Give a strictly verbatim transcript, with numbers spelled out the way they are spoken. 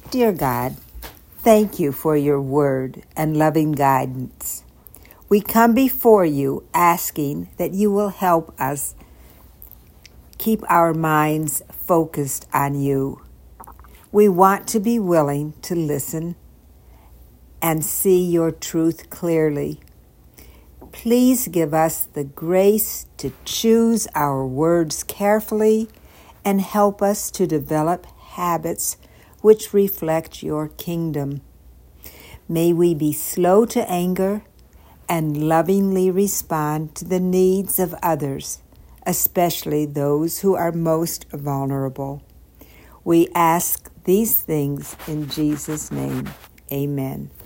Dear God, thank you for your word and loving guidance. We come before you asking that you will help us keep our minds focused on you. We want to be willing to listen and see your truth clearly. Please give us the grace to choose our words carefully and help us to develop habits which reflect your kingdom. May we be slow to anger and lovingly respond to the needs of others, especially those who are most vulnerable. We ask these things in Jesus' name. Amen.